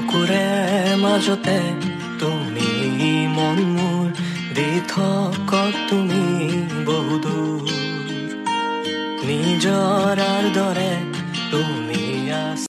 চকুৰে মাজতে তুমি মন মোৰ দি থকা তুমি বহুদূৰ নিজৰাৰ দৰে তুমি